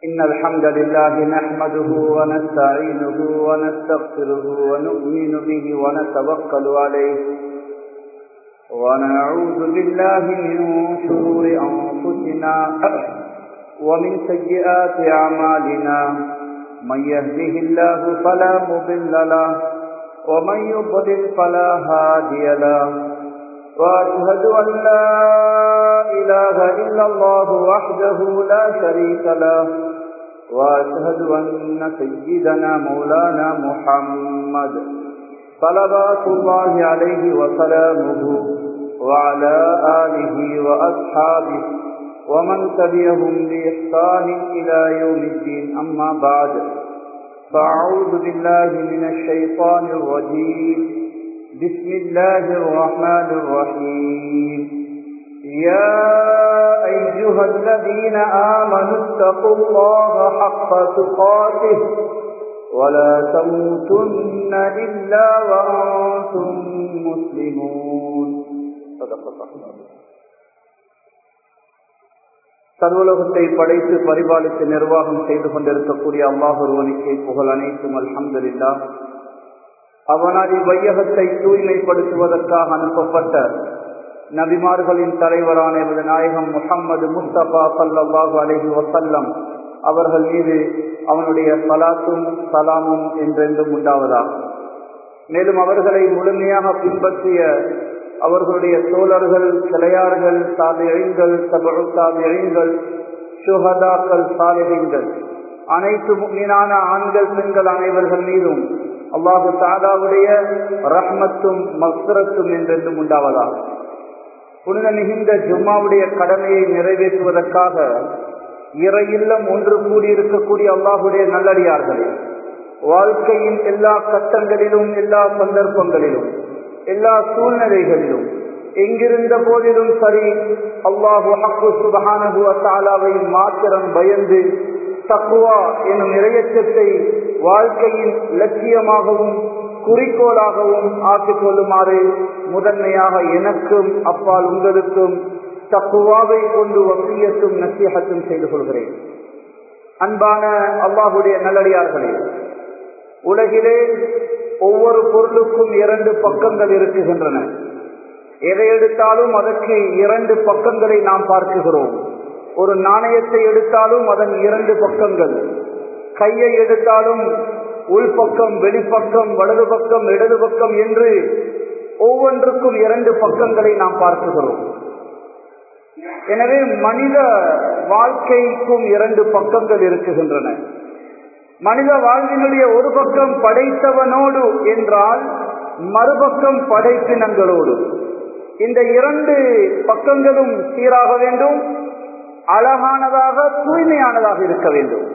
إن الحمد لله نحمده ونستعينه ونستغفره ونؤمن به ونتوكل عليه ونعوذ بالله من شرور أنفسنا ومن سيئات أعمالنا من يهده الله فلا مضل له ومن يضلل فلا هادي له وأشهد أن لا إله إلا الله وحده لا شريك له وأشهد أن سيدنا مولانا محمد صلوات الله عليه وسلامه وعلى آله وأصحابه ومن تبعهم بإحسان إلى يوم الدين أما بعد فأعوذ بالله من الشيطان الرجيم بسم الله الرحمن الرحيم يا أيها الذين آمنوا اتقوا الله حق تقاته ولا تموتن إلا وأنتم مسلمون صدق الله. சர்வலோகத்தை படைத்து பரிபாலித்து நிர்வாகம் செய்து கொண்டிருக்கக்கூடிய அல்லாஹ் ஒருவனுக்கே புகழ் அனைத்தும் அல்ஹம்துலில்லாஹ். அவனால் இவ்வையகத்தை தூய்மைப்படுத்துவதற்காக அனுப்பப்பட்ட நபிமார்களின் தலைவரான நாயகம் முஹம்மது முஸ்தபா ஸல்லல்லாஹு அலைஹி வஸல்லம் அவர்கள் மீது அவனுடைய ஸலாத்தும் ஸலாமும் என்றென்றும் உண்டாவதாக. மேலும் அவர்களை முழுமையாக பின்பற்றிய அவர்களுடைய தோழர்கள், கிளையார்கள், தாபிஈன்கள், தபஉ தாபிஈன்கள், ஷுஹதாக்கள், சாலிஹீன்கள், அனைத்து முஃமினான ஆண்கள் பெண்கள் அனைவர்கள் மீதும் அல்லாஹு தஆலாவுடைய ரஹ்மத்தும் மக்ஃபிரத்தும் என்றென்றும் உண்டாவதாக. புனித மிகுந்த ஜும்மாவுடைய கடமையை நிறைவேற்றுவதற்காக இறையில்லம் ஒன்று கூடியிருக்கக்கூடிய அல்லாஹுடைய நல்லடியார்களே, வாழ்க்கையின் எல்லா கட்டங்களிலும், எல்லா சந்தர்ப்பங்களிலும், எல்லா சூழ்நிலைகளிலும், எங்கிருந்த போதிலும் சரி, அல்லாஹு ஹக்கு சுப்ஹானஹு வ தஆலாவை மாத்திரம் பயந்து தக்வா எனும் இறையச்சத்தை வாழ்க்கையின் லட்சியமாகவும் குறிக்கோளாகவும் ஆக்கிக் கொள்ளுமாறு முதன்மையாக எனக்கும் அப்பால் உங்களுக்கும் தக்வாவை கொண்டு வசியத்தும் நசீஹத்தும் செய்து கொள்கிறேன். அன்பான அல்லாஹுடைய நல்லடியார்களே, உலகிலே ஒவ்வொரு பொருளுக்கும் இரண்டு பக்கங்கள் இருக்குகின்றன. எதை எடுத்தாலும் அதற்கு இரண்டு பக்கங்களை நாம் பார்க்கிறோம். ஒரு நாணயத்தை எடுத்தாலும் அதன் இரண்டு பக்கங்கள், கையை எடுத்தாலும் உள்பக்கம், வெளிப்பக்கம், வலது பக்கம், இடது பக்கம் என்று ஒவ்வொன்றுக்கும் இரண்டு பக்கங்களை நாம் பார்க்கிறோம். எனவே மனித வாழ்க்கைக்கும் இரண்டு பக்கங்கள் இருக்குகின்றன. மனித வாழ்வினுடைய ஒரு பக்கம் படைத்தவனோடு என்றால் மறுபக்கம் படைப்பினங்களோடு. இந்த இரண்டு பக்கங்களும் சீராக வேண்டும், அழகானதாக, தூய்மையானதாக இருக்க வேண்டும்.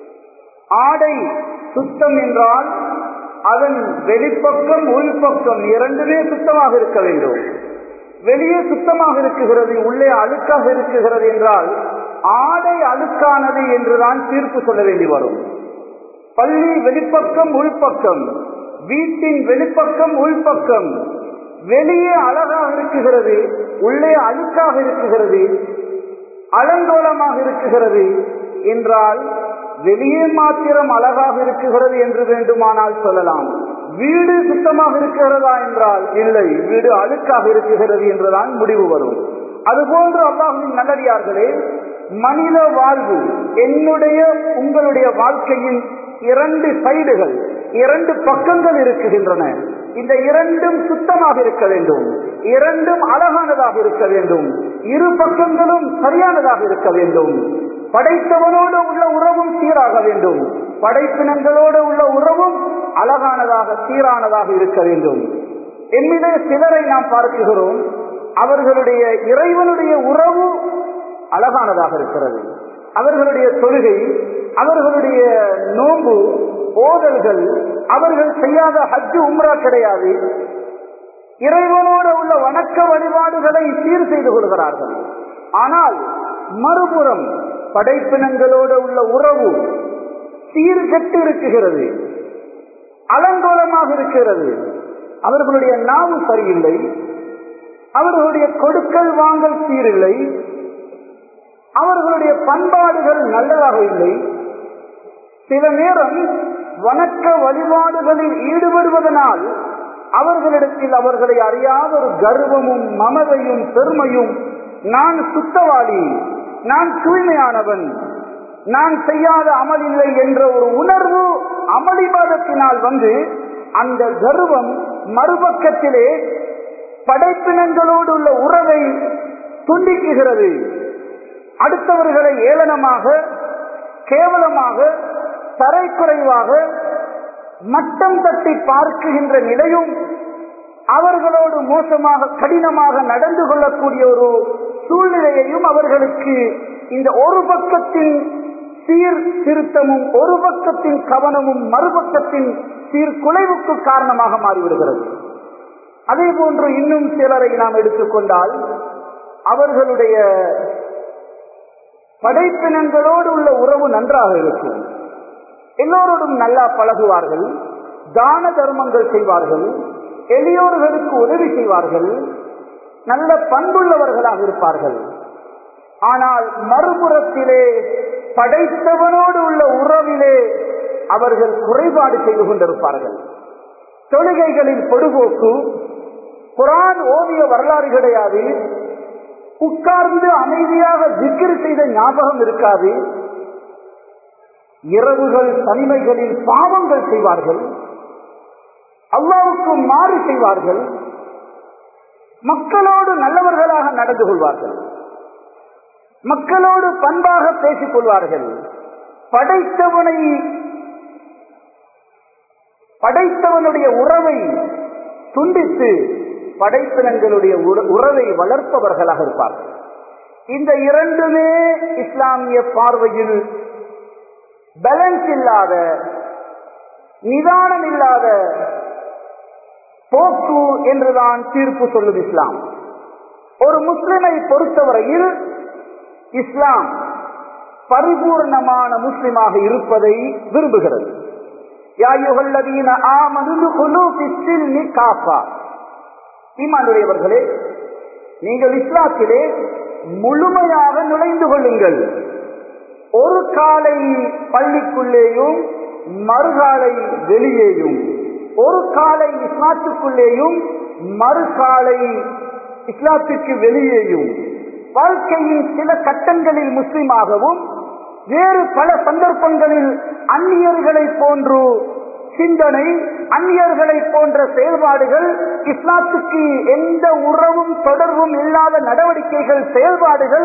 ஆடை சுத்தம் என்றால் அதன் வெளிப்பக்கம் உள்பக்கம் இரண்டுமே சுத்தமாக இருக்க வேண்டும். வெளியே சுத்தமாக இருக்குகிறது, உள்ளே அழுக்காக இருக்குகிறது என்றால் ஆடை அழுக்கானது என்றுதான் தீர்ப்பு சொல்ல வேண்டி வரும். பள்ளி வெளிப்பக்கம் உள்பக்கம், வீட்டின் வெளிப்பக்கம் உள்பக்கம், வெளியே அழகாக இருக்குகிறது, உள்ளே அழுக்காக இருக்குகிறது, அலங்கோலமாக இருக்குகிறது என்றால் வெளியே மாத்திரம் அழகாக இருக்குகிறது என்று வேண்டுமானால் சொல்லலாம். வீடு சுத்தமாக இருக்கிறதா என்றால் இல்லை, வீடு அழுக்காக இருக்குகிறது என்றுதான் முடிவு வரும். அதுபோன்று அல்லாஹ்வின் நல்லடியார்களே, மனித வாழ்வு என்னுடைய உங்களுடைய வாழ்க்கையின் இரண்டு சைடுகள், இரண்டு பக்கங்கள் இருக்குகின்றன. இந்த இரண்டும் சுத்தமாக இருக்க வேண்டும், இரண்டும் அழகானதாக இருக்க வேண்டும், இரு பக்கங்களும் சரியானதாக இருக்க வேண்டும். படைத்தவனோடு உள்ள உறவும் சீராக வேண்டும், படைப்பினங்களோடு உள்ள உறவும் அழகானதாக, சீரானதாக இருக்க வேண்டும். என்னிலே சிலரை நாம் பார்க்கிறோம், அவர்களுடைய இறைவனுடைய உறவு அழகானதாக இருக்கிறது. அவர்களுடைய தொழுகை, அவர்களுடைய நோன்பு, ஓதல்கள், அவர்கள் செய்யாத ஹஜ் உம்ரா கிடையாது. இறைவனோடு உள்ள வணக்க வழிபாடுகளை சீர் செய்து கொள்கிறார்கள். ஆனால் மறுபுறம் படைப்பினங்களோடு உள்ள உறவு சீர்கெட்டு இருக்குகிறது, அலங்கோலமாக இருக்கிறது. அவர்களுடைய நாவு சரியில்லை, அவர்களுடைய கொடுக்கல் வாங்கல் சீரில்லை, அவர்களுடைய பண்பாடுகள் நல்லதாக இல்லை. சில நேரம் வணக்க வழிபாடுகளில் ஈடுபடுவதனால் அவர்களிடத்தில் அவர்களை அறியாத ஒரு கர்வமும் மமதையும் பெருமையும், நான் சுத்தவாளி, நான் தூய்மையானவன், நான் செய்யாத அமல் இல்லை என்ற ஒரு உணர்வு அமளிபாதத்தினால் வந்து அந்த கர்வம் மறுபக்கத்திலே படைப்பினங்களோடு உள்ள உறவை துண்டிக்குகிறது. அடுத்தவர்களை ஏளனமாக, கேவலமாக, தரைக்குறைவாக, மட்டம் தட்டி பார்க்குகின்ற நிலையும், அவர்களோடு மோசமாக கடினமாக நடந்து கொள்ளக்கூடிய ஒரு சூழ்நிலையையும் அவர்களுக்கு இந்த ஒரு பக்கத்தின் சீர்திருத்தமும் ஒரு பக்கத்தின் கவனமும் மறுபக்கத்தின் சீர்குலைவுக்கு காரணமாக மாறிவிடுகிறது. அதே போன்று இன்னும் சிலரை நாம் எடுத்துக்கொண்டால், அவர்களுடைய படைப்பினங்களோடு உள்ள உறவு நன்றாக இருக்கும். எல்லோரோடும் நல்லா பழகுவார்கள், தான தர்மங்கள் செய்வார்கள், எளியோர்களுக்கு உதவி செய்வார்கள், நல்ல பண்புள்ளவர்களாக இருப்பார்கள். ஆனால் மறுபுறத்திலே படைத்தவனோடு உள்ள உறவிலே அவர்கள் குறைபாடு செய்து கொண்டிருப்பார்கள். தொழுகைகளில் பொடுபோக்கு, குர்ஆன் ஓதிய வரலாறு கிடையாது, உட்கார்ந்து அமைதியாக ஜிக்ர் செய்த ஞாபகம் இருக்காது, இரவுகள் தனிமைகளில் பாவங்கள் செய்வார்கள், அல்லாஹ்வுக்கு மாறு செய்வார்கள், மக்களோடு நல்லவர்களாக நடந்து கொள்வார்கள், மக்களோடு பண்பாக பேசிக் கொள்வார்கள். படைத்தவனுடைய உறவை துண்டித்து படைப்பினங்களுடைய உறவை வளர்ப்பவர்களாக இருப்பார்கள். இந்த இரண்டுமே இஸ்லாமிய பார்வையில் பேலன்ஸ் இல்லாத, நிதானம் இல்லாத போக்கு என்றுதான் தீர்ப்பு சொல்லும் இஸ்லாம். ஒரு முஸ்லிமை பொறுத்தவரையில் இஸ்லாம் பரிபூர்ணமான முஸ்லிமாக இருப்பதை விரும்புகிறது. யா அய்யுஹல்லதீன ஆமனு துகுலூ ஃபிஸ்ஸில்மி காஃபா, ஈமானுடையவர்களே, நீங்கள் இஸ்லாத்திலே முழுமையாக நுழைந்து கொள்ளுங்கள். ஒரு காலை பள்ளிக்குள்ளேயும் மறுகாலை வெளியேயும், ஒரு காலை இஸ்லாத்துக்குள்ளேயும் மறுகாலை இஸ்லாத்துக்கு வெளியேயும், வாழ்க்கையின் சில கட்டங்களில் முஸ்லிமாகவும் வேறு பல சந்தர்ப்பங்களில் அந்நியர்களை போன்று சிந்தனை, அந்நியர்களை போன்ற செயல்பாடுகள், இஸ்லாத்துக்கு எந்த உறவும் தொடர்பும் இல்லாத நடவடிக்கைகள், செயல்பாடுகள்,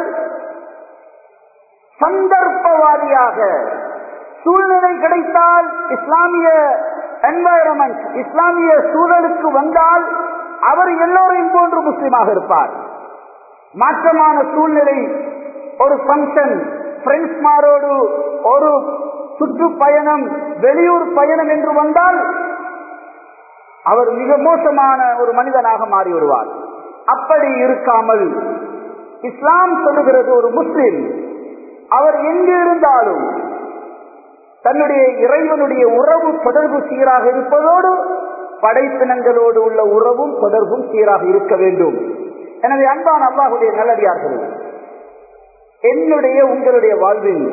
சந்தர்ப்பவாதியாக சூழ்நிலை கிடைத்தால் இஸ்லாமிய என்வாயரன்மெண்ட், இஸ்லாமிய சூழலுக்கு வந்தால் அவர் எல்லோரையும் போன்று முஸ்லிமாக இருப்பார். மாற்றமான சூழ்நிலை, ஒரு பங்கன், பிரெண்ட்ஸ்மாரோடு ஒரு சுற்றுப்பயணம், வெளியூர் பயணம் என்று வந்தால் அவர் மிக மோசமான ஒரு மனிதனாக மாறி வருவார். அப்படி இருக்காமல் இஸ்லாம் சொல்லுகிறது, ஒரு முஸ்லிம் அவர் எங்கு இருந்தாலும் தன்னுடைய இறைவனுடைய உறவு தொடர்பு சீராக இருப்பதோடு படைப்பினங்களோடு உள்ள உறவும் தொடர்பும் சீராக இருக்க வேண்டும். எனவே அன்பான அல்லாஹ்வுடைய நல்லடியார்களே, என்னுடைய உங்களுடைய வாழ்வில்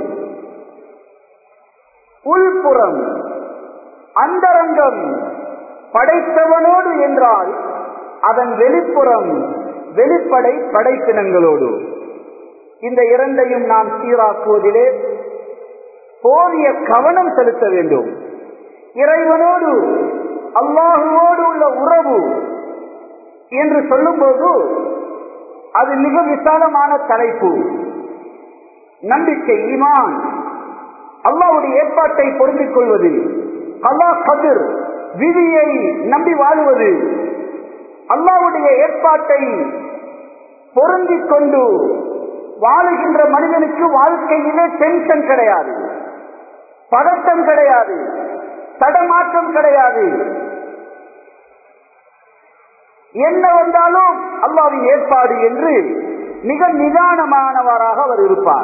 உள்புறம் அந்தரங்கம் படைத்தவனோடு என்றால் அதன் வெளிப்புறம் வெளிப்படை படைப்பினங்களோடு, இந்த இரண்டையும் நாம் சீராக்குவதிலே போதிய கவனம் செலுத்த வேண்டும். இறைவனோடு அல்லாஹுவோடு உள்ள உறவு என்று சொல்லும்போது அது மிக விசாலமான தலைப்பு. நம்பிக்கை, ஈமான், அல்லாஹ்வுடைய ஏற்பாட்டை பொருந்திக் கொள்வது, அல்லாஹ் கதிர் விதியை நம்பி வாழ்வது, அல்லாஹ்வுடைய ஏற்பாட்டை பொருந்திக் கொண்டு வாழுகின்ற மனிதனுக்கு வாழ்க்கையிலே டென்ஷன் கிடையாது, பதட்டம் கிடையாது, தடமாற்றம் கிடையாது. என்ன வந்தாலும் அல்லாஹ்வின் ஏற்பாடு என்று மிக நிதானமானவராக அவர் இருப்பார்.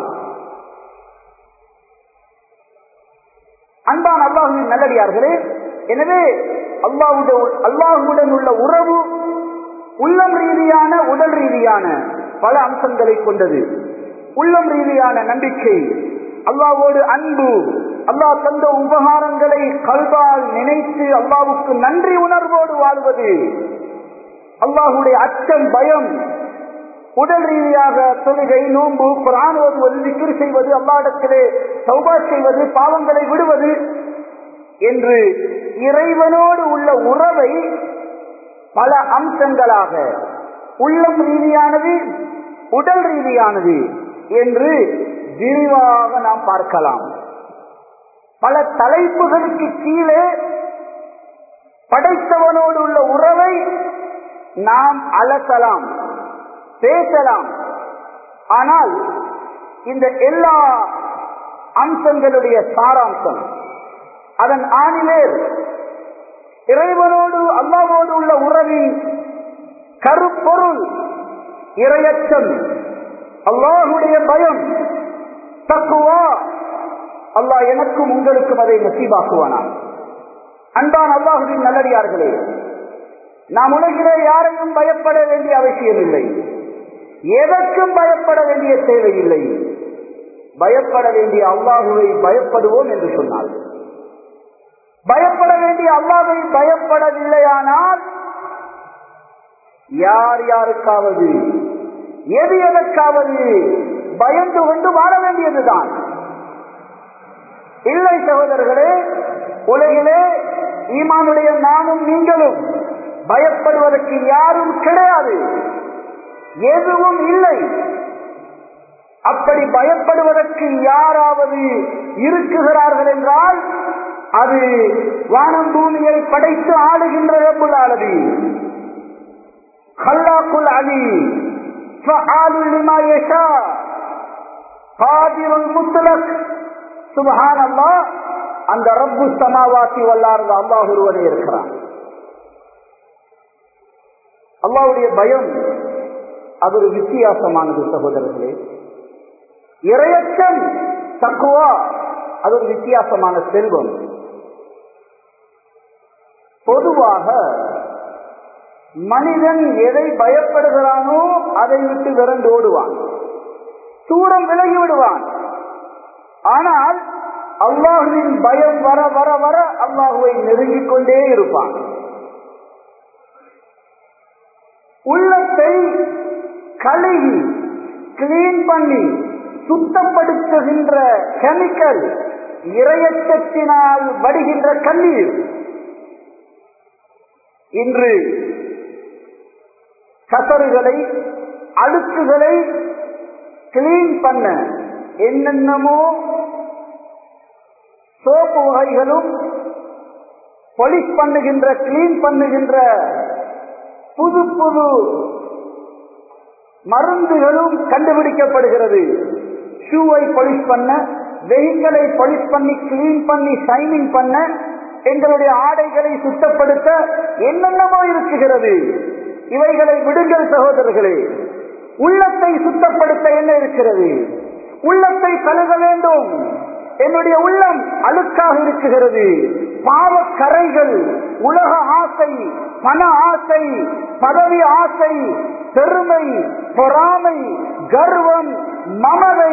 அன்பான அல்லாஹ்வின் நல்லடியார்களே, எனவே அல்லாஹ்வுடன் உள்ள உறவு உள்ளம் ரீதியான, உடல் ரீதியான பல அம்சங்களை கொண்டது. உள்ளம் ரீதியான நம்பிக்கை, அல்லாஹ்வோடு அன்பு, அல்லாஹ் தந்த உபகாரங்களை கல்வால் நினைத்து அல்லாஹ்வுக்கு நன்றி உணர்வோடு வாழ்வது, அல்லாஹ்வுடைய அச்சம் பயம், உடல் ரீதியாக தொழுகை நோன்பு குர்ஆன் ஓதுவது திக்ர் செய்வது அல்லாஹ்விடத்திலே தௌபா செய்வது பாவங்களை விடுவது என்று இறைவனோடு உள்ள உறவை பல அம்சங்களாக உள்ளம் ரீதியானது உடல் ரீதியானது என்று விரிவாக நாம் பார்க்கலாம். பல தலைப்புகளுக்கு கீழே படைத்தவனோடு உள்ள உறவை நாம் அலசலாம், பேசலாம். ஆனால் இந்த எல்லா அம்சங்களுடைய சாராம்சம், அதன் ஆணிவேர், இறைவனோடு அல்லாஹ்வோடு உள்ள உறவின் கருப்பொருள் இறையச்சம், அல்லாஹ்வுடைய பயம், தக்வா. அல்லாஹ் எனக்கும் உங்களுக்கும் அதை நசீபாக்குவானான். அன்பான அல்லாஹ்வின் நல்லடியார்களே, நாம் உலகிலே யாரையும் பயப்பட வேண்டிய அவசியம் இல்லை, எதற்கும் பயப்பட வேண்டிய தேவையில்லை. பயப்பட வேண்டிய அல்லாஹ்வை பயப்படுவோம் என்று சொன்னார். பயப்பட வேண்டிய அல்லாஹ்வை பயப்படவில்லையானால் யார் யாருக்காவது எது எதற்காவது பயந்து கொண்டு வாழ வேண்டியதுதான். இல்லை சகோதரர்களே, உலகிலே ஈமானுடைய நானும் நீங்களும் பயப்படுவதற்கு யாரும் கிடையாது, எதுவும் இல்லை. அப்படி பயப்படுவதற்கு யாராவது இருக்குகிறார்கள் என்றால் அது வானம் பூமியை படைத்து ஆளுகின்ற ரப்புல் ஆலமீன், ஹல்லாக்குல் அலீம், ஃபஆலுல் லிமா யஷா, காதிருல் முத்லக். சுப்ஹானல்லாஹ், அந்த ரப்பு ஸமாவாத்தி வல் அர்த் அல்லாஹ் ஒருவனே இருக்கிறான். அல்லாஹ்வுடைய பயம் அது ஒரு வித்தியாசமானது சகோதரர்களே. இறையச்சம் தக்வா அது ஒரு வித்தியாசமான செல்வம். பொதுவாக மனிதன் எதை பயப்படுகிறானோ அதை விட்டு விரண்டு ஓடுவான், தூரம் விலகி விடுவான். ஆனால் அல்லாஹ்வின் பயம் வர வர வர அல்லாஹ்வை நெருங்கிக் கொண்டே இருப்பான். உள்ளத்தை கழுகி கிளீன் பண்ணி சுத்தப்படுத்துகின்ற கெமிக்கல் இறையச்சத்தினால் வடிகின்ற கண்ணீர். இன்று கசறுகளை அழுக்குகளை கிளீன் பண்ண என்னென்னமோ சோப்பு வகைகளும் பொலிஷ் பண்ணுகின்ற கிளீன் பண்ணுகின்ற புது புது மருந்துகளும் கண்டுபிடிக்கப்படுகிறது. ஷூவை பொலிஷ் பண்ண, வெஹிக்கிளை பொலிஷ் பண்ணி கிளீன் பண்ணி ஷைனிங் பண்ண, எங்களுடைய ஆடைகளை சுத்தப்படுத்த என்னென்னமோ இருக்குகிறது. இவைகளை விடுங்கள் சகோதரர்களே. உள்ளத்தை சுத்தப்படுத்த என்ன இருக்கிறது? உள்ளத்தை கழுக வேண்டும். என்னுடைய உள்ளம் அழுக்காக இருக்குகிறது. பாவக்கரைகள், உலக ஆசை, பண ஆசை, பதவி ஆசை, பெருமை, பொறாமை, கர்வம், மமதை,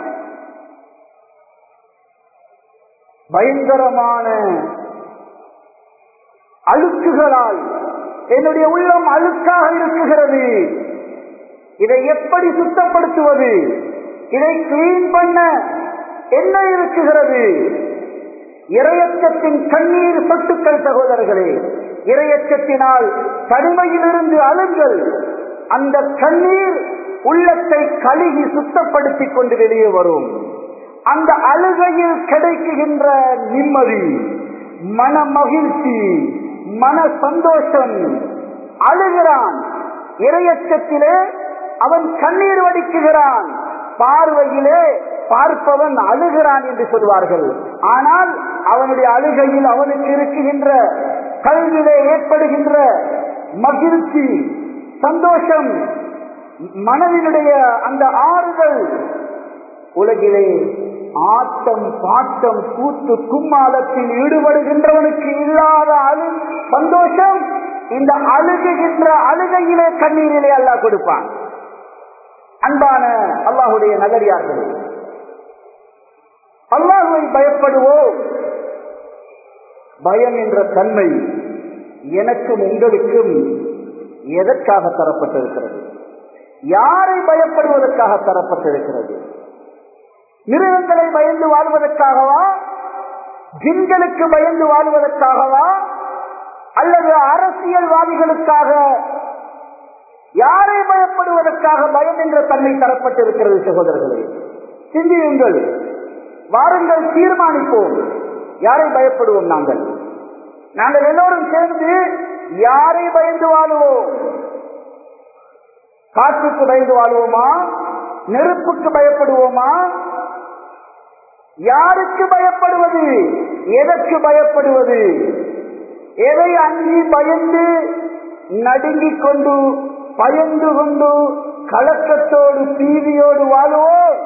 பயங்கரமான அழுக்குகளால் என்னுடைய உள்ளம் அழுக்காக இருக்குகிறது. இதை எப்படி சுத்தப்படுத்துவது? இதை கிளீன் பண்ண என்ன இருக்குகிறது? இறையச்சத்தின் கண்ணீர் சொட்டுக்கள் சகோதரர்களே. இறையச்சத்தினால் தனிமையிலிருந்து அழுங்கள். அந்த கண்ணீர் உள்ளத்தை கழுகி சுத்தப்படுத்திக் கொண்டு வெளியே வரும். அந்த அழுகையில் கிடைக்குகின்ற நிம்மதி, மன மகிழ்ச்சி, மன சந்தோஷம். அழுகிறான் இறையச்சத்திலே, அவன் கண்ணீர் வடிக்குகிறான். பார்வையிலே பார்ப்பவன் அழுகிறான் என்று சொல்வார்கள். ஆனால் அவனுடைய அழுகையில் அவனுக்கு இருக்குகின்ற கல்வியிலே ஏற்படுகின்ற மகிழ்ச்சி, சந்தோஷம், மனதினுடைய அந்த ஆறுதல், உலகிலே ஆட்டம் பாட்டம் கூத்து கும்மாளத்தில் ஈடுபடுகின்றவனுக்கு இல்லாத சந்தோஷம் இந்த அழுகுகின்ற அழுகையிலே கண்ணீரிலே அல்லாஹ் கொடுப்பான். அன்பான அல்லாஹுடைய நல்லடியார்கள், அல்லாஹுவை பயப்படுவோம். பயம் என்ற தன்மை எனக்கும் உங்களுக்கும் எதற்காக தரப்பட்டிருக்கிறது? யாரை பயப்படுவதற்காக தரப்பட்டிருக்கிறது? மிருகங்களை பயந்து வாழ்வதற்காகவா? ஜின்களுக்கு பயந்து வாழ்வதற்காகவா? அல்லது அரசியல்வாதிகளுக்காக? யாரை பயப்படுவதற்காக பயம் என்ற தன்மை தரப்பட்டிருக்கிறது? சகோதரர்களே, சிந்தியுங்கள், வாருங்கள், தீர்மானிப்போம். யாரை பயப்படுவோம்? நாங்கள் எல்லோரும் சேர்ந்து யாரை பயந்து வாழுவோம்? காற்றுக்கு பயந்து வாழுவோமா? நெருப்புக்கு பயப்படுவோமா? யாருக்கு பயப்படுவது? எதற்கு பயப்படுவது? எதை அஞ்சி பயந்து நடுங்கிக் கொண்டு பயந்து கொண்டு கலக்கத்தோடு பீதியோடு வாழுவோம்?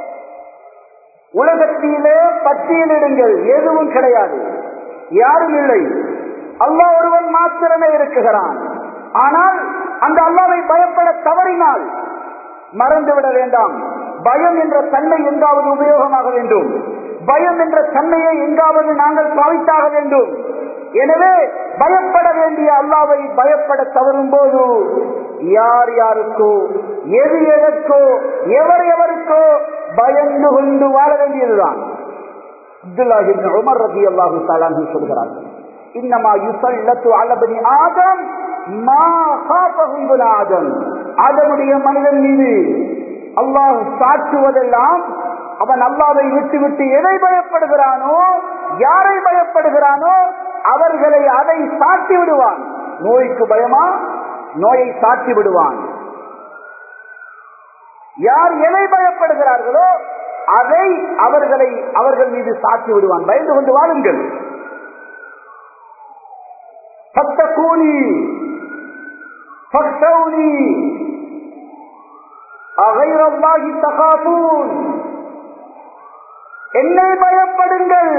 உலகத்திலே பட்டியலிடுங்கள், எதுவும் கிடையாது, யாரும் இல்லை. அல்லாஹ் ஒருவன் மாத்திரமே இருக்குகிறான். ஆனால் அந்த அல்லாஹ்வை பயப்பட தவறினால் மறந்துவிட வேண்டாம், பயம் என்ற தன்மை எங்காவது உபயோகமாக வேண்டும். பயம் என்ற தன்மையை எங்காவது நாங்கள் பாவித்தாக வேண்டும். எனவே பயப்பட வேண்டிய அல்லாஹ்வை பயப்பட தவறும் போது யார் யாருக்கோ, எது எதற்கோ, எவர் எவருக்கோ பயந்து கொண்டு வாழ வேண்டியதுதான். அப்துல்லாஹ் இப்னு உமர் ரலியல்லாஹு தஆலா அன்ஹு சொல்கிறார்கள், இன்னமா யுஸல்லத்து அலா பனி ஆதம் மா காஃபஹு இப்னு ஆதம். ஆதமுடைய மனிதன் மீது அல்லாஹ் சாற்றுவதெல்லாம் அவன் அல்லாஹ்வை விட்டு விட்டு எதை பயப்படுகிறானோ, யாரை பயப்படுகிறானோ அவர்களை அதை சாட்டி விடுவான். நோய்க்கு பயமா? நோயை சாட்டி விடுவான். யார் எதை பயப்படுகிறார்களோ அதை அவர்கள் மீது சாட்டி விடுவான். பயந்து கொண்டு வாழுங்கள். ஃபத்தகூனி ஃபக்ஷௌனி அகைரல்லாஹி தகாபூன். என்னை பயப்படுங்கள்,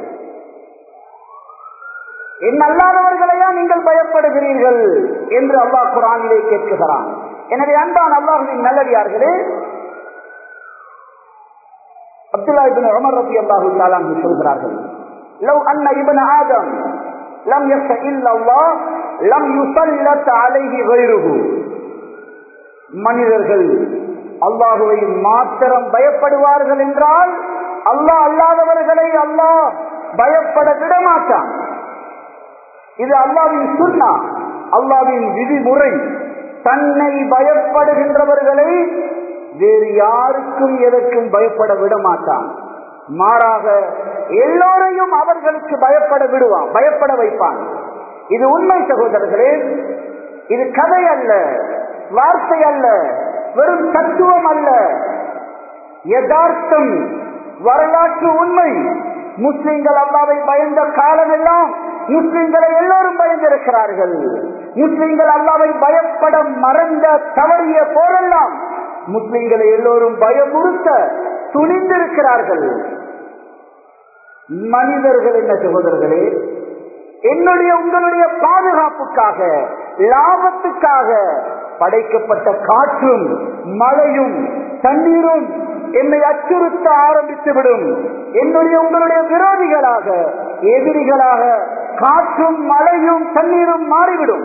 என் அல்லாதவர்களையா நீங்கள் பயப்படுகிறீர்கள் என்று அல்லாஹ் குர்ஆனிலே கேட்கிறான். எனவே அன்பான அல்லாஹ்வின் நல்லடியார்களே, அப்துல்லாஹ் இப்னு உமர் ரலியல்லாஹு தஆலா அன்ஹு சொல்கிறார்கள், லவ் அன்ன இப்னு ஆதம் லம் யக்ஷ இல்லல்லாஹ் லம் யுஸல்லத் அலைஹி கைருஹு. மனிதர்கள் அல்லாஹ்வை மாத்திரம் பயப்படுவார்கள் என்றால் அல்லாஹ் அல்லாதவர்களை அல்லாஹ் பயப்பட விட மாட்டான். இது அல்லாஹ்வின் சுன்னா, அல்லாஹ்வின் விதிமுறை. தன்னை பயப்படுகின்றவர்களை வேறு யாருக்கும் எதற்கும் பயப்பட விட மாட்டான். மாறாக எல்லோரையும் அவர்களுக்கு பயப்பட விடுவான், பயப்பட வைப்பான். இது உண்மை சகோதரர்களே. இது கதை அல்ல, வார்த்தை அல்ல, வெறும் தத்துவம் அல்ல, யதார்த்தம், வரலாற்று உண்மை. முஸ்லிம்கள் அல்லாஹ்வை பயந்த காலமெல்லாம் முஸ்லிம்களை எல்லோரும் பயந்திருக்கிறார்கள். முஸ்லிம்கள் அல்லாஹ்வை பயப்பட மறந்த தவறிய போரெல்லாம் முஸ்லிம்களை எல்லோரும் பயமுறுத்த துணிந்திருக்கிறார்கள். மனிதர்கள் என்ன சகோதரர்களே, என்னுடைய உங்களுடைய பாதுகாப்புக்காக, லாபத்துக்காக படைக்கப்பட்ட காற்றும் மழையும் தண்ணீரும் என்னை அச்சுறுத்த ஆரம்பித்துவிடும். என்னுடைய உங்களுடைய விரோதிகளாக, எதிரிகளாக காற்றும் மழையும் தண்ணீரும் மாறிவிடும்.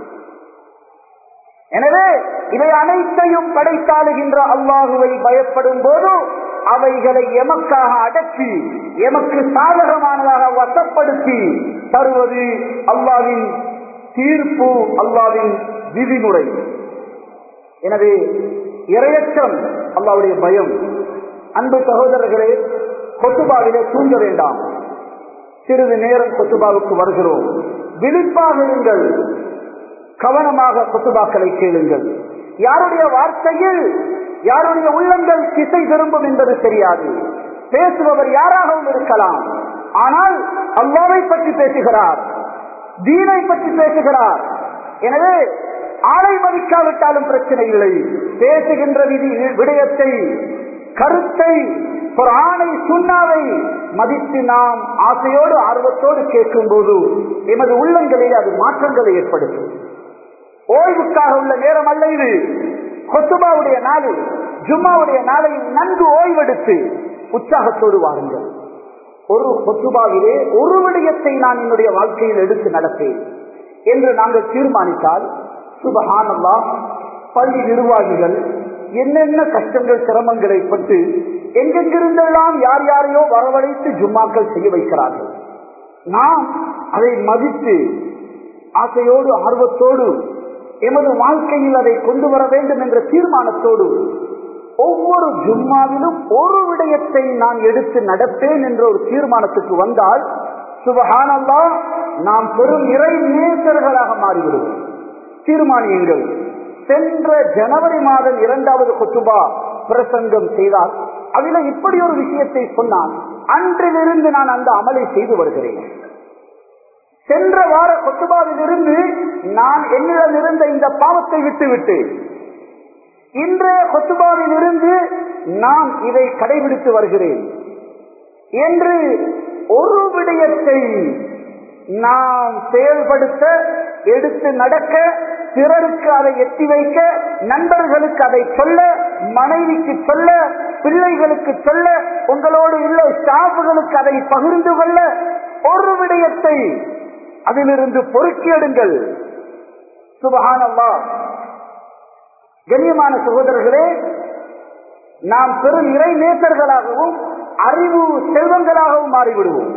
எனவே இவை அனைத்தையும் படைத்தாளுகின்ற அல்லாஹுவை பயப்படும் போது அவைகளை எமக்காக அடக்கி எமக்கு சாதகமானதாக வசப்படுத்தி தருவது அல்லாஹ்வின் தீர்ப்பு, அல்லாஹ்வின் விதிமுறை. எனவே இறையச்சம், அல்லாஹ்வுடைய பயம். அன்பு சகோதரர்களே, கொத்துபாவிலே தூங்க வேண்டாம். சிறிது நேரம் கொத்துபாவுக்கு வருகிறோம். விழிப்பாக இருங்கள், கவனமாக கொத்துபாக்களை கேளுங்கள். யாருடைய வார்த்தையில் யாருடைய உள்ளங்கள் திசை திரும்பும் என்பது தெரியாது. பேசுபவர் யாராகவும் இருக்கலாம். ஆனால் அல்லாஹ்வை பற்றி பேசுகிறார், தீனை பற்றி பேசுகிறார். எனவே ஆளை மதிக்காவிட்டாலும் பிரச்சனை இல்லை. பேசுகின்ற விடயத்தை, கருத்தை, குர்ஆனை, சுன்னாவை மதித்து நாம் ஆசையோடு ஆர்வத்தோடு கேட்கும் போது எமது உள்ளங்களில் அது மாற்றங்களை ஏற்படுத்தும். ஓய்வுக்காக உள்ள நேரம் அல்ல இது. கொத்துபாவுடைய நாள், ஜும்மாவுடைய நாளையில் நன்கு ஓய்வெடுத்து உற்சாகத்தோடு வாருங்கள். ஒரு கொத்துபாவிலே ஒரு விடயத்தை நான் என்னுடைய வாழ்க்கையில் எடுத்து நடப்பேன் என்று நாங்கள் தீர்மானித்தால், சுப்ஹானல்லாஹ், பள்ளி நிர்வாகிகள் என்னென்ன கஷ்டங்கள் சிரமங்களை பட்டு எங்கெங்கிருந்தெல்லாம் யார் யாரையோ வரவழைத்து ஜும்மாக்கள் செய்ய வைக்கிறார்கள். நாம் அதை மதித்து ஆசையோடு ஆர்வத்தோடு எமது வாழ்க்கையில் அதை கொண்டு வர வேண்டும் என்ற தீர்மானத்தோடு ஒவ்வொரு ஜும்மாவிலும் ஒரு விடயத்தை நான் எடுத்து நடப்பேன் என்ற ஒரு தீர்மானத்துக்கு வந்தால், சுப்ஹானல்லாஹ், நாம் பெரும் இறை நேசர்களாக மாறிவிடுவோம். தீர்மானியுங்கள். சென்ற ஜனவரி மாதம் 2வது குத்துபா பிரசங்கம் செய்தால் அதில் இப்படி ஒரு விஷயத்தை சொன்னால், அன்றிலிருந்து நான் அந்த அமலை செய்து வருகிறேன். சென்ற வார குத்துபாவில் இருந்து நான் என்னிடம் இருந்த இந்த பாவத்தை விட்டுவிட்டு இன்றைய குத்துபாவில் இருந்து நான் இதை கடைபிடித்து வருகிறேன் என்று ஒரு விடயத்தை நாம் செயல்படுத்த, எடுத்து நடக்க, பிறருக்கு அதை எட்டி வைக்க, நண்பர்களுக்கு அதை சொல்ல, மனைவிக்கு சொல்ல, பிள்ளைகளுக்கு சொல்ல, உங்களோடு உள்ள ஸ்டாஃப்களுக்கு அதை பகிர்ந்து கொள்ள, ஒரு விடயத்தை அதிலிருந்து பொறுக்கி எடுங்கள். சுப்ஹானல்லாஹ். கண்ணியமான சகோதரர்களே, நாம் பெரும் இறை நேசர்களாகவும் அறிவு செல்வங்களாகவும் மாறிவிடுவோம்.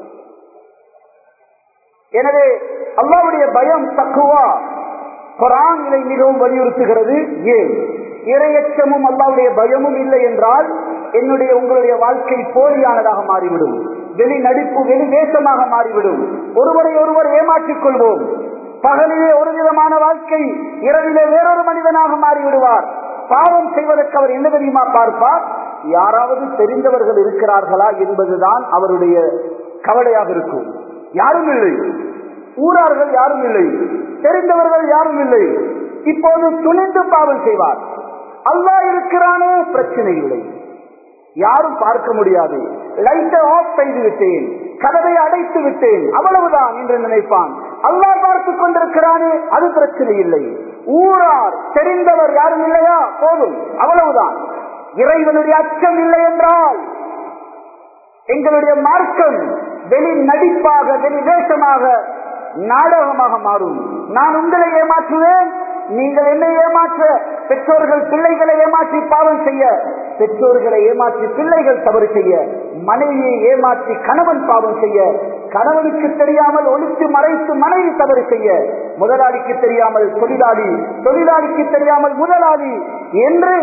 எனவே அல்லாஹ்வுடைய பயம், தக்வா குர்ஆன் இதை மிகவும் வலியுறுத்துகிறது. ஏன் இறையச்சமும் அல்லாஹ்வுடைய பயமும் இல்லை என்றால் என்னுடைய உங்களுடைய வாழ்க்கை போலியானதாக மாறிவிடும். வெளி நடிப்பு, வெளி வேஷமாக மாறிவிடும். ஒருவரை ஒருவர் ஏமாற்றிக் கொள்வோம். பகலிலே ஒரு விதமான வாழ்க்கை, இரவிலே வேறொரு மனிதனாக மாறிவிடுவார். பாவம் செய்வதற்கு அவர் என்ன தெரியுமா பார்ப்பார்? யாராவது தெரிந்தவர்கள் இருக்கிறார்களா என்பதுதான் அவருடைய கவலையாக இருக்கும். யாரும் இல்லை, ஊரார்கள் யாரும் இல்லை, தெரிந்தவர்கள் யாரும் இல்லை. இப்போது துணிந்து பாவம் செய்வார். அல்லாஹ் இருக்கிறானே, பிரச்சனை இல்லை, யாரும் பார்க்க முடியாது, லைட்டை ஆஃப் செய்து விட்டேன், கதவை அடைத்து விட்டேன், அவ்வளவுதான் என்று நினைப்பான். அல்லாஹ் பார்த்துக் கொண்டிருக்கிறானே, அது பிரச்சனை இல்லை. ஊரார் தெரிந்தவர் யாரும் இல்லையா, போதும், அவ்வளவுதான். இறைவனுடைய அச்சம் இல்லை என்றால் எங்களுடைய மார்க்கம் வெளி நடிப்பாக, வெளி வேஷமாக, நாடகமாக மாறும். நான் உங்களை ஏமாற்றுவேன், நீங்கள் என்னை ஏமாற்ற, பெற்றோர்கள் பிள்ளைகளை ஏமாற்றி பாவம் செய்ய, பெற்றோர்களை ஏமாற்றி பிள்ளைகள் தவறு செய்ய, மனைவியை ஏமாற்றி கணவன் பாவம் செய்ய, கணவனுக்கு தெரியாமல் ஒளித்து மறைத்து மனைவி தவறு செய்ய, முதலாளிக்கு தெரியாமல் தொழிலாளி, தொழிலாளிக்கு தெரியாமல் முதலாளி என்று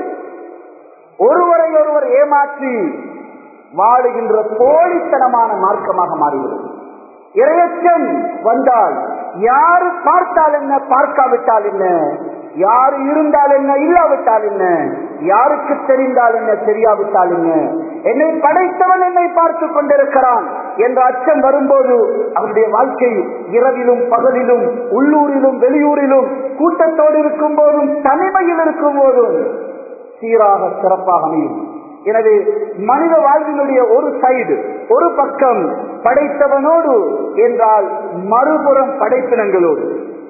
ஒருவரை ஒருவர் ஏமாற்றி வாழுகின்ற போலித்தனமான மார்க்கமாக மாறிவிடும். இறையச்சம் வந்தால் யாரு பார்த்தால் என்ன, பார்க்காவிட்டால் என்ன, யாரு இருந்தால் என்ன, இல்லாவிட்டால் என்ன, யாருக்கு தெரிந்தால் என்ன, தெரியாவிட்டால் என்ன, என்னை படைத்தவன் என்னை பார்த்து கொண்டிருக்கிறான் என்ற அச்சம் வரும்போது அவருடைய வாழ்க்கை இரவிலும் பகலிலும், உள்ளூரிலும் வெளியூரிலும், கூட்டத்தோடு இருக்கும் போதும் தனிமையில் இருக்கும் போதும் சீராக சிறப்பாக அமையும். எனவே மனித வாழ்வினுடைய ஒரு சைடு, ஒரு பக்கம் படைத்தவனோடு என்றால் மறுபுறம் படைப்பினங்களோடு.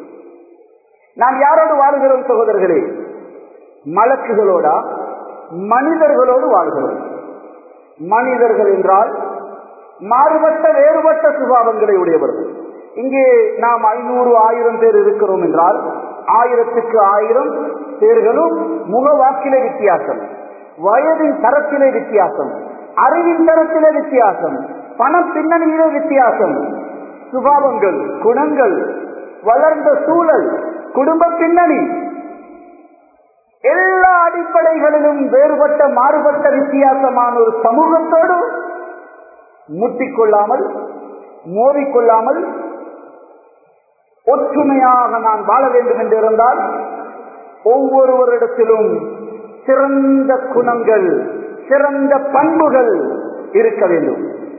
நாம் யாரோடு வாழுகிறோம் சகோதரர்களே? மலக்குகளோடா, மனிதர்களோடு வாழ்கிறோம். மனிதர்கள் என்றால் மாறுபட்ட வேறுபட்ட சுபாவங்களை உடையவர்கள். இங்கே நாம் 500 1000 பேர் இருக்கிறோம் என்றால் 1000க்கு 1000 பேர்களும் முகவாக்கிலே வித்தியாசம், வயதின் தரத்திலே வித்தியாசம், அறிவின் தரத்திலே வித்தியாசம், பண பின்னணியிலே வித்தியாசம், சுபாவங்கள், குணங்கள், வளர்ந்த சூழல், குடும்ப பின்னணி, எல்லா அடிப்படைகளிலும் வேறுபட்ட மாறுபட்ட வித்தியாசமான ஒரு சமூகத்தோடு முட்டிக்கொள்ளாமல், மோதிக்கொள்ளாமல் ஒற்றுமையாக நான் வாழ வேண்டும் என்று இருந்தால் ஒவ்வொருவரிடத்திலும் சிறந்த குணங்கள், சிறந்த பண்புகள் இருக்க வேண்டும்.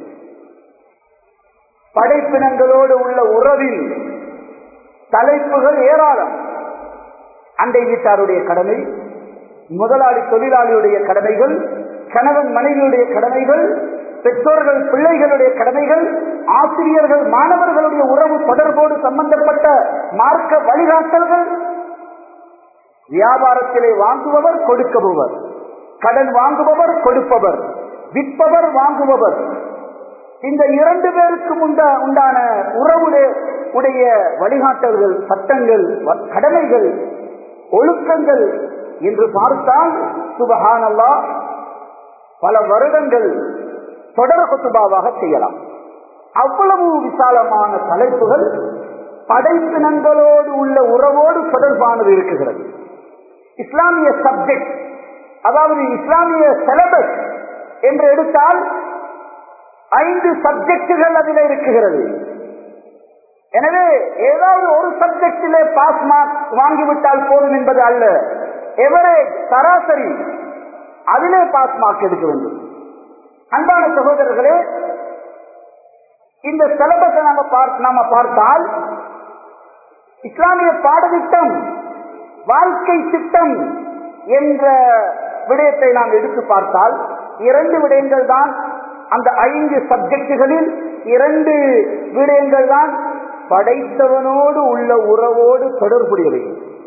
படைப்பினங்களோடு உள்ள உறவில் தலைப்புகள் ஏராளம். அண்டை வீட்டாருடைய கடமை, முதலாளி தொழிலாளியுடைய கடமைகள், கணவன் மனைவியுடைய கடமைகள், பெற்றோர்கள் பிள்ளைகளுடைய கடமைகள், ஆசிரியர்கள் மாணவர்களுடைய உறவு தொடர்போடு சம்பந்தப்பட்ட மார்க்க வழிகாட்டல்கள், வியாபாரத்திலே வாங்குபவர் கொடுக்கபவர், கடன் வாங்குபவர் கொடுப்பவர், விற்பவர் வாங்குபவர், இந்த இரண்டு பேருக்கும் உண்டான உறவுடைய வழிகாட்டல்கள், சட்டங்கள், கடமைகள், ஒழுக்கங்கள் என்று பார்த்தால் சுப்ஹானல்லாஹ் பல வருடங்கள் தொடர் குத்துபாவாக செய்யலாம். அவ்வளவு விசாலமான தலைப்புகள் படைப்பினங்களோடு உள்ள உறவோடு தொடர்பானது இருக்குகிறது. இஸ்லாமிய சப்ஜெக்ட், அதாவது இஸ்லாமிய சிலபஸ் என்று எடுத்தால் 5 சப்ஜெக்டுகள் அதில் இருக்குகிறது. எனவே ஏதாவது ஒரு சப்ஜெக்டிலே பாஸ் மார்க் வாங்கிவிட்டால் போதும் என்பது அல்ல. எவரேஜ், சராசரி, அதிலே பாஸ் மார்க் எடுக்க வேண்டும். அன்பான சகோதரர்களே, இந்த சிலபஸை நாம பார்த்தால் இஸ்லாமிய பாடத்திட்டம், வாழ்க்கை திட்டம் என்ற விடயத்தை நாம் எடுத்து பார்த்தால் 2 விடயங்கள் தான். அந்த 5 சப்ஜெக்டுகளில் 2 விடயங்கள் தான் படைத்தவனோடு உள்ள உறவோடு தொடர்புடையவை.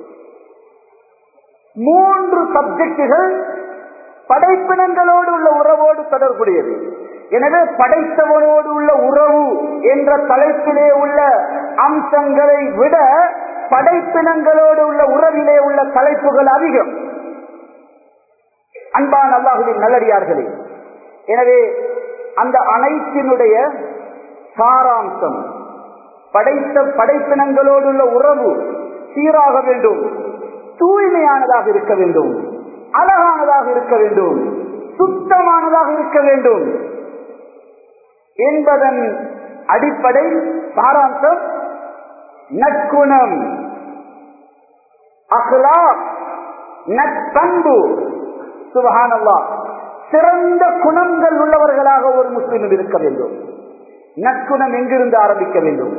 3 சப்ஜெக்டுகள் படைப்பினங்களோடு உள்ள உறவோடு தொடர்புடையது. எனவே படைத்தவனோடு உள்ள உறவு என்ற தலைப்பிலே உள்ள அம்சங்களை விட படைப்பினங்களோடு உள்ள உறவிலே உள்ள தலைப்புகள் அதிகம். அன்பான அல்லாஹ்வின் நல்லடியார்களே, எனவே அந்த அனைத்தினுடைய சாராம்சம், படைப்பினங்களோடு உள்ள உறவு சீராக வேண்டும், தூய்மையானதாக இருக்க வேண்டும், அழகானதாக இருக்க வேண்டும், சுத்தமானதாக இருக்க வேண்டும் என்பதன் அடிப்படை சாராம்சம் நற்குணம், அக்லாக், நற்பண்பு. சுப்ஹானல்லாஹ், சிறந்த குணங்கள் உள்ளவர்களாக ஒரு முஸ்லிம் இருக்க வேண்டும். நற்குணம் எங்கிருந்து ஆரம்பிக்க வேண்டும்?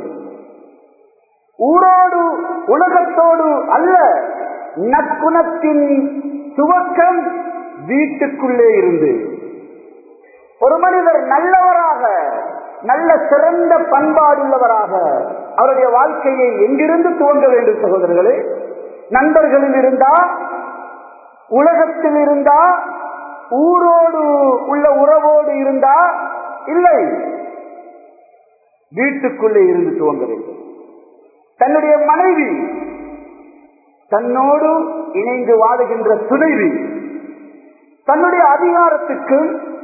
ஊரோடு உலகத்தோடு அல்ல. நற்குணத்தின் துவக்கம் வீட்டுக்குள்ளே இருந்து. ஒரு மனிதர் நல்லவராக, நல்ல சிறந்த பண்பாடுள்ளவராக அவருடைய வாழ்க்கையை எங்கிருந்து துவங்க வேண்டும் சகோதரர்களே? நண்பர்களில் இருந்தா, உலகத்தில் இருந்தா, ஊரோடு உள்ள உறவோடு இருந்தா? இல்லை, வீட்டுக்குள்ளே இருந்து துவங்க வேண்டும். தன்னுடைய மனைவி, தன்னோடு இணைந்து வாழுகின்ற துணைவி, தன்னுடைய அதிகாரத்துக்கு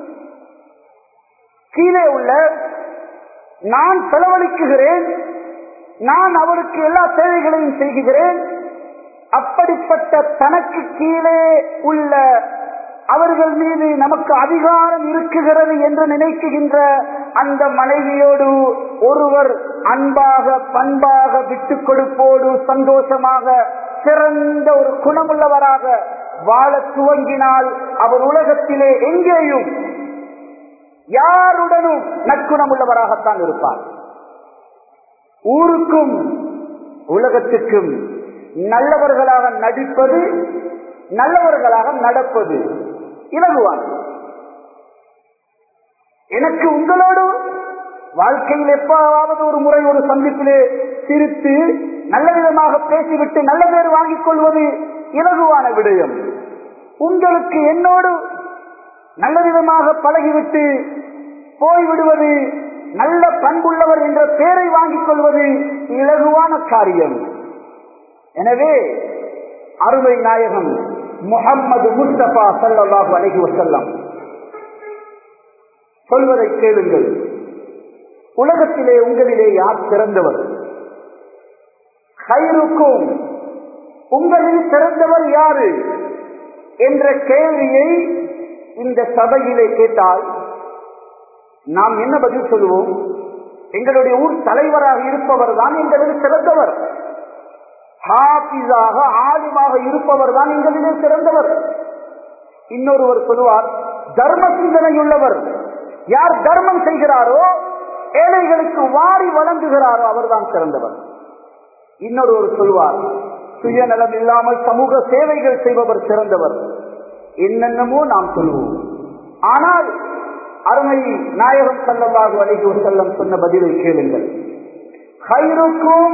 கீழே உள்ள, நான் செலவழிக்குகிறேன், நான் அவருக்கு எல்லா தேவைகளையும் செய்கிறேன், அப்படிப்பட்ட தனக்கு கீழே உள்ள அவர்கள் மீது நமக்கு அதிகாரம் இருக்குகிறது என்று நினைக்குகின்ற அந்த மனைவியோடு ஒருவர் அன்பாக, பண்பாக, விட்டுக் கொடுப்போடு, சந்தோஷமாக, சிறந்த ஒரு குணமுள்ளவராக வாழ துவங்கினால் அவர் உலகத்திலே எங்கேயும் யாருடனும் நற்குணம் உள்ளவராகத்தான் இருப்பார். ஊருக்கும் உலகத்திற்கும் நல்லவர்களாக நடிப்பது, நல்லவர்களாக நடப்பது இலகுவான். எனக்கு உங்களோடு வாழ்க்கையில் எப்பாவது ஒரு முறை ஒரு சந்திப்பிலே சிரித்து நல்ல விதமாக பேசிவிட்டு நல்ல பேர் வாங்கிக் கொள்வது இலகுவான விடயம். உங்களுக்கு என்னோடு நல்ல விதமாக பழகிவிட்டு போய்விடுவது, நல்ல பண்புள்ளவர் என்ற பெயரை வாங்கிக் கொள்வது இலகுவான காரியம். எனவே அருமை நாயகம் முஹம்மது முஸ்தபா ஸல்லல்லாஹு அலைஹி வஸல்லம் சொல்வதை கேளுங்கள். உலகத்திலே உங்களிலே யார் சிறந்தவர்? கைருக்கும், உங்களில் சிறந்தவர் யாரு என்ற கேள்வியை இந்த சபையிலே கேட்டால் நாம் என்ன பதில் சொல்லுவோம்? எங்களுடைய ஊர் தலைவராக இருப்பவர் தான் எங்களில் சிறந்தவர், ஹாஃபிஸாக, ஆலிமாக இருப்பவர் தான் எங்களிலே சிறந்தவர். இன்னொருவர் சொல்லுவார், தர்ம சிந்தனையுள்ளவர், யார் தர்மம் செய்கிறாரோ, ஏழைகளுக்கு வாரி வழங்குகிறாரோ அவர்தான் சிறந்தவர். இன்னொருவர் சொல்வார், சுயநலம் இல்லாமல் சமூக சேவைகள் செய்பவர் சிறந்தவர். என்னென்னமோ நாம் சொல்லுவோம். ஆனால் அருமை நாயகம் ஸல்லல்லாஹு அலைஹி வஸல்லம் சொன்ன பதிலை கேளுங்கள். கைருக்கும்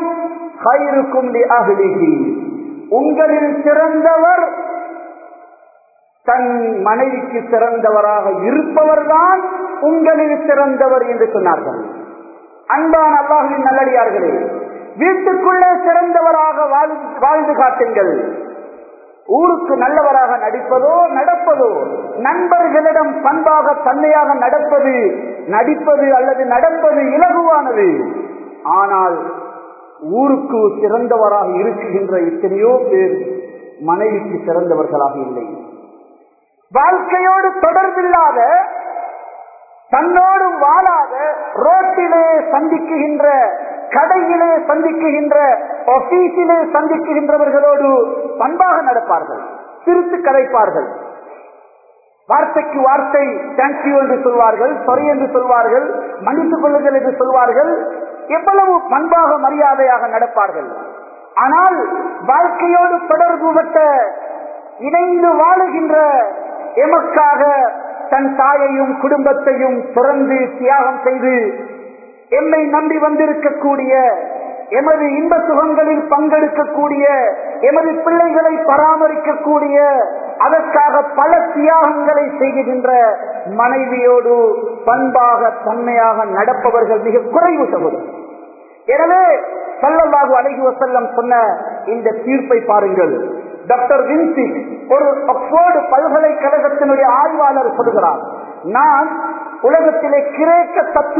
கைருக்கும் லிஅஹ்லிஹி, உங்களில் சிறந்தவர் தன் மனைவிக்கு சிறந்தவராக இருப்பவர்தான் உங்களில் சிறந்தவர் என்று சொன்னார்கள். அன்பான அல்லாஹ்வின் நல்லடியார்களே, வீட்டுக்குள்ளே சிறந்தவராக வாழ்ந்து காட்டுங்கள். ஊருக்கு நல்லவராக நடப்பதோ நண்பர்களிடம் பண்பாக தன்மையாக நடிப்பது அல்லது நடப்பது இலகுவானது. ஆனால் ஊருக்கு சிறந்தவராக இருக்குகின்ற எத்தனையோ பேர் மனைவிக்கு சிறந்தவர்களாக இல்லை. வாழ்க்கையோடு தொடர்பில்லாத, தன்னோடு வாழாத, ரோட்டிலே சந்திக்குகின்ற, கடையிலே சந்திக்குகின்ற, ஆபீஸிலே சந்திக்குகின்றவர்களோடு பண்பாக நடப்பார்கள், சிரித்து கதைப்பார்கள். வார்த்தைக்கு வார்த்தை தேங்க்யூ என்று சொல்வார்கள், சாரி என்று சொல்வார்கள், மன்னித்துக் கொள்ளுங்கள் என்று சொல்வார்கள். எவ்வளவு பண்பாக மரியாதையாக நடப்பார்கள். ஆனால் வாழ்க்கையோடு தொடர்புபட்ட, இணைந்து வாழுகின்ற, எமக்காக தன் தாயையும் குடும்பத்தையும் துறந்து தியாகம் செய்து எம்மை நம்பி வந்திருக்கக்கூடிய, எமது இன்ப சுகங்களில் பங்கெடுக்கக்கூடிய, எமது பிள்ளைகளை பராமரிக்கக்கூடிய, அதற்காக பல தியாகங்களை செய்கின்ற மனைவியோடு பண்பாக தன்மையாக நடப்பவர்கள் மிக குறைவு சகோதரர். எனவே ஸல்லல்லாஹு அலைஹி வஸல்லம் சொன்ன இந்த தீர்ப்பை பாருங்கள். டாக்டர் வின்சி, ஒரு ஆக்ஸ்போர்டு பல்கலைக்கழகத்தினுடைய ஆய்வாளர் சொல்கிறார், நான் உலகத்திலே கிரேக்க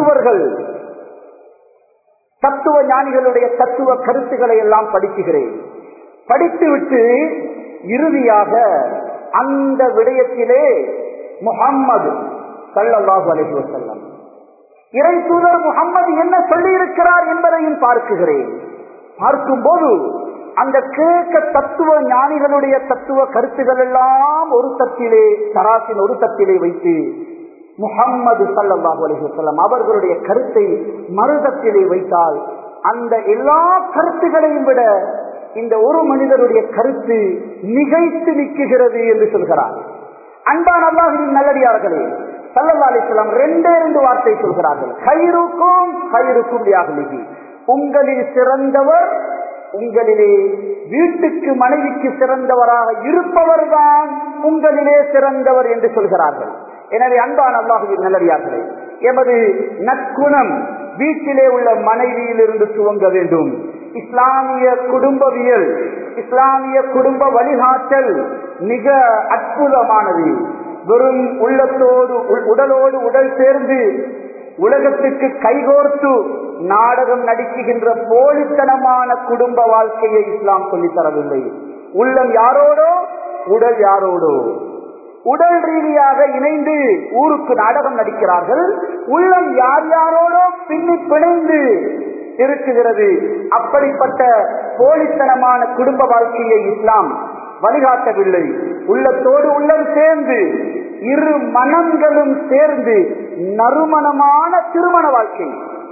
தத்துவ ஞானிகளுடைய தத்துவ கருத்துக்களை எல்லாம் படிக்கிறேன். படித்துவிட்டு இறுதியாக அந்த விடயத்திலே முஹம்மது ஸல்லல்லாஹு அலைஹி வஸல்லம், இறை தூதர் முஹம்மது என்ன சொல்லி இருக்கிறார் என்பதையும் பார்க்கிறேன். பார்க்கும்போது அந்த கிரேக்க தத்துவ ஞானிகளுடைய தத்துவ கருத்துக்கள் எல்லாம் ஒரு தட்டிலே, தராசின் ஒரு தட்டிலே வைத்து முஹம்மது ஸல்லல்லாஹு அலைஹி வஸல்லம் அவர்களுடைய கருத்தை மறுதட்டிலே வைத்தால் அந்த எல்லா கருத்துக்களையும் விட இந்த ஒரு மனிதருடைய கருத்து மிகைத்து நிற்கிறது என்று சொல்கிறார். அன்பான அல்லாஹ்வின் நல்லடியார்களே, ஸல்லல்லாஹு அலைஹி வஸல்லம் ரெண்டே வார்த்தை சொல்கிறார்கள். கைருக்கும் லிஅஹ்லிஹி, உங்களில் சிறந்தவர் உங்களிலே வீட்டுக்கு மனைவிக்கு சிறந்தவராக இருப்பவர்தான் உங்களிலே சிறந்தவர் என்று சொல்கிறார்கள். எனவே அன்பான அல்லாஹ்வின் நல்லடியார்களே, எமது நற்குணம் வீட்டிலே உள்ள மனைவியிலிருந்து துவங்க வேண்டும். இஸ்லாமிய குடும்பவியல், இஸ்லாமிய குடும்ப வழிகாட்டல் மிக அற்புதமானது. வெறும் உள்ளத்தோடு உடலோடு உடல் சேர்ந்து உலகத்துக்கு கைகோர்த்து நாடகம் நடிக்குகின்ற போலித்தனமான குடும்ப வாழ்க்கையை இஸ்லாம் சொல்லித்தரவில்லை. உள்ளம் யாரோடோ உடல் யாரோடோ, உடல் ரீதியாக இணைந்து ஊருக்கு நாடகம் நடிக்கிறார்கள், உள்ளம் யார் யாரோடோ பின்னி பிணைந்து இருக்குகிறது. அப்படிப்பட்ட போலித்தனமான குடும்ப வாழ்க்கையை இஸ்லாம் வழிகாட்டவில்லை. உள்ளத்தோடு உள்ளம் சேர்ந்து, இரு மனங்களும் சேர்ந்து நறுமணமான திருமண வாழ்க்கை,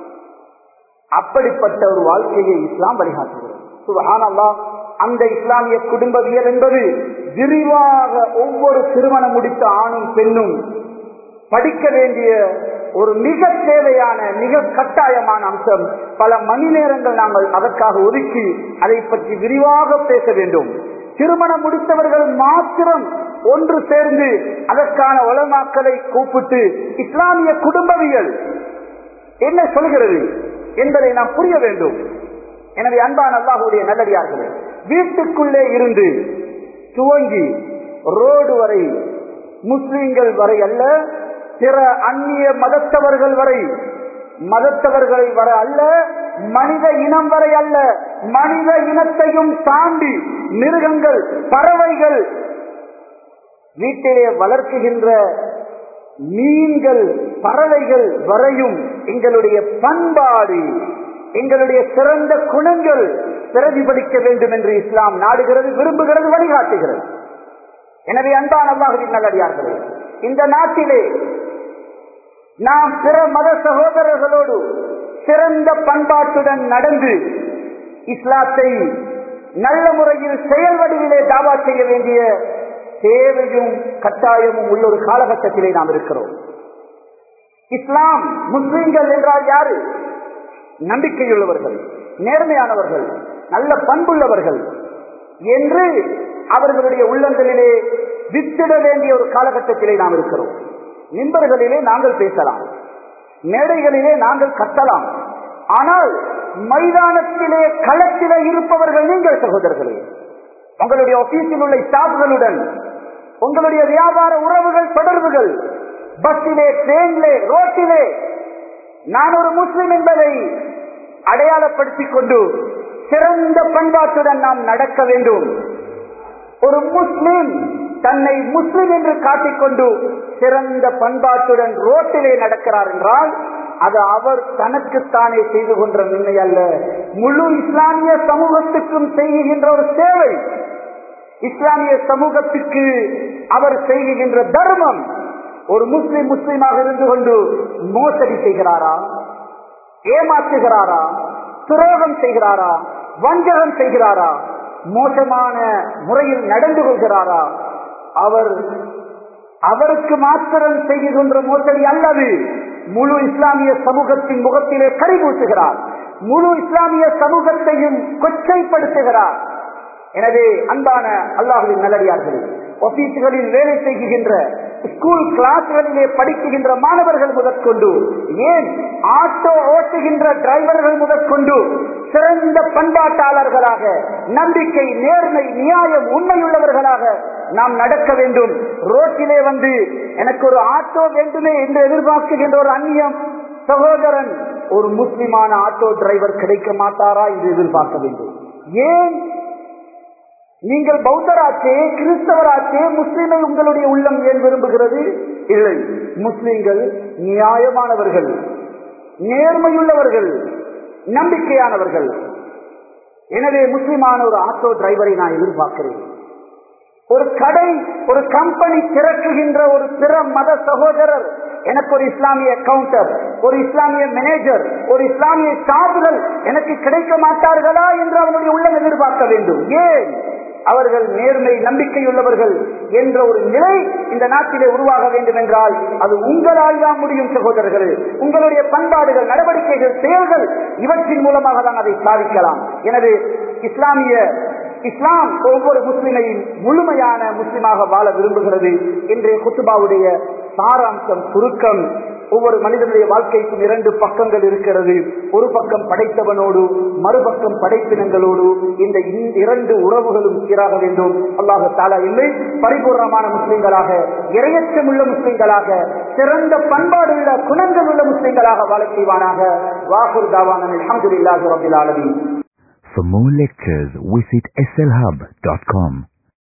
அப்படிப்பட்ட ஒரு வாழ்க்கையை இஸ்லாம் வழிகாட்டுகிறது. சுப்ஹானல்லாஹ். அந்த இஸ்லாமிய குடும்பவியல் என்பது விரிவாக ஒவ்வொரு திருமணம் முடித்த ஆணும் பெண்ணும் படிக்க வேண்டிய ஒரு மிக தேவையான, மிக கட்டாயமான அம்சம். பல மணி நேரங்கள் நாங்கள் அதற்காக ஒதுக்கி அதை பற்றி விரிவாக பேச வேண்டும். திருமணம் முடித்தவர்கள் மாத்திரம் ஒன்று சேர்ந்து அதற்கான உலமாக்களை கூப்பிட்டு இஸ்லாமிய குடும்பவியல் என்ன சொல்கிறது என்பதை நாம் புரிய வேண்டும். எனவே அன்பான அல்லாஹ்வுடைய நல்லடியார்களே, வீட்டுக்குள்ளே இருந்து துவங்கி ரோடு வரை, முஸ்லிம்கள் வரை அல்ல, பிற அந்நிய மதத்தவர்கள் வரை அல்ல, மனித இனம் வரை அல்ல, மனித இனத்தையும் தாண்டி மிருகங்கள், பறவைகள், வீட்டிலே வளர்க்குகின்ற மீன்கள், பறவைகள் வரையும் எங்களுடைய பண்பாடு, எங்களுடைய சிறந்த குணங்கள் பிரதிபலிக்க வேண்டும் என்று இஸ்லாம் நாடுகிறது, விரும்புகிறது, வழிகாட்டுகிறது. எனவே அன்பான அல்லாஹ்வின் நல்லடியார்களே, இந்த நாட்டிலே நாம் பிற மத சகோதரர்களோடு சிறந்த பண்பாட்டுடன் நடந்து இஸ்லாத்தை நல்ல முறையில் செயல் வடிவிலே தாவா செய்ய வேண்டிய தேவையும் கட்டாயமும் உள்ள ஒரு காலகட்டத்திலே நாம் இருக்கிறோம். இஸ்லாம், முஸ்லிம்கள் என்றால் யாரு? நம்பிக்கையுள்ளவர்கள், நேர்மையானவர்கள், நல்ல பண்புள்ளவர்கள் என்று அவர்களுடைய உள்ளங்களிலே வித்திட வேண்டிய ஒரு காலகட்டத்திலே நாம் இருக்கிறோம். மிம்பர்களிலே நாங்கள் பேசலாம், மேடைகளிலே நாங்கள் கத்தலாம், ஆனால் மைதானத்திலே களத்திலே இருப்பவர்கள் நீங்கள் சகோதரர்களே. உங்களுடைய ஆபீஸில் உள்ள ஸ்டாஃப்களுடன் உங்களுடைய வியாபார உறவுகள், தொடர்புகள், பஸ்ஸிலே, ட்ரெயினிலே, ரோட்டிலே நான் ஒரு முஸ்லிம் என்பதை அடையாளப்படுத்திக் கொண்டு சிறந்த பண்பாட்டுடன் நாம் நடக்க வேண்டும். ஒரு முஸ்லிம் தன்னை முஸ்லிம் என்று காட்டிக்கொண்டு சிறந்த பண்பாட்டுடன் ரோட்டிலே நடக்கிறார் என்றால் அது அவர் தனக்குத்தானே செய்து கொண்ட நன்மை அல்ல, முழு இஸ்லாமிய சமூகத்துக்கும் செய்கின்ற ஒரு சேவை, இஸ்லாமிய சமூகத்துக்கு அவர் செய்கின்ற தர்மம். ஒரு முஸ்லிமாக இருந்து கொண்டு மோசடி செய்கிறாரா, ஏமாற்றுகிறாரா, துரோகம் செய்கிறாரா, வஞ்சகம் செய்கிறாரா, மோசமான முறையில் நடந்து கொள்கிறாரா, அவருக்கு மாத்திரம் செய்கின்ற மோசடி அல்லது முழு இஸ்லாமிய சமூகத்தின் முகத்திலே கரிபூசுகிறார், முழு இஸ்லாமிய சமூகத்தையும் கொச்சைப்படுத்துகிறார். எனவே அன்பான அல்லாஹ்வின் நல்லடியார்களே, ஆபீஸ்களில் வேலை செய்கின்ற, ஸ்கூல் கிளாஸ்களிலே படிக்கின்ற மாணவர்கள் முதற்கொண்டு, ஏன் ஆட்டோ ஓட்டுகின்ற டிரைவர்கள் முதற்கொண்டு சிறந்த பண்பாட்டாளர்களாக, நம்பிக்கை, நேர்மை, நியாயம், உண்மையுள்ளவர்களாக நாம் நடக்க வேண்டும். ரோட்டிலே வந்து எனக்கு ஒரு ஆட்டோ வேண்டுமே என்று எதிர்பார்க்கின்ற ஒரு அந்நியம் சகோதரன் ஒரு முஸ்லிமான ஆட்டோ டிரைவர் கிடைக்க மாட்டாரா என்று எதிர்பார்க்க வேண்டும். ஏன்? நீங்கள் பௌத்தராச்சே, கிறிஸ்தவராச்சே, முஸ்லிமை உங்களுடைய உள்ளம் ஏன் விரும்புகிறது? இல்லை, முஸ்லிம்கள் நியாயமானவர்கள், நேர்மையுள்ளவர்கள், நம்பிக்கையானவர்கள். எனவே முஸ்லிமான ஒரு ஆட்டோ டிரைவரை நான் எதிர்பார்க்கிறேன். ஒரு கடை, ஒரு கம்பெனி திறக்குகின்ற ஒரு பிற மத சகோதரர் எனக்கு ஒரு இஸ்லாமிய கவுண்டர், ஒரு இஸ்லாமிய மேனேஜர், ஒரு இஸ்லாமிய ஸ்டாஃப்கள் எனக்கு கிடைக்க மாட்டார்களா என்று அவனுடைய உள்ளம் எதிர்பார்க்க வேண்டும். ஏன்? அவர்கள் நேர்மை, நம்பிக்கையுள்ளவர்கள் என்ற ஒரு நிலை இந்த நாட்டிலே உருவாக வேண்டும் என்றால் அது உங்களால் தான் முடியும் சகோதரர்களே. உங்களுடைய பண்பாடுகள், நடவடிக்கைகள், செயல்கள் இவற்றின் மூலமாக தான் அதை சாதிக்கலாம். எனவே இஸ்லாம் ஒவ்வொரு முஸ்லிமையும் முழுமையான முஸ்லிமாக வாழ விரும்புகிறது. இன்றைய குத்துபாவுடைய சாராம்சம், சுருக்கம், ஒவ்வொரு மனிதனுடைய வாழ்க்கைக்கும் 2 பக்கங்கள் இருக்கிறது. ஒரு பக்கம் படைத்தவனோடு, மறுபக்கம் படைப்பினங்களோடு. இந்த 2 உறவுகளும் சீராக வேண்டும். அல்லாஹ் தஆலா இல்லை பரிபூர்ணமான முஸ்லிம்களாக, இறையச்சமுள்ள முஸ்லிம்களாக, சிறந்த பண்பாடுள்ள குணங்கள் உள்ள முஸ்லிம்களாக வாழ செய்வானாக. வாஹிர் தாவானா அல்ஹம்துலில்லாஹி ரப்பில் ஆலமீன். For more lectures, visit slhub.com.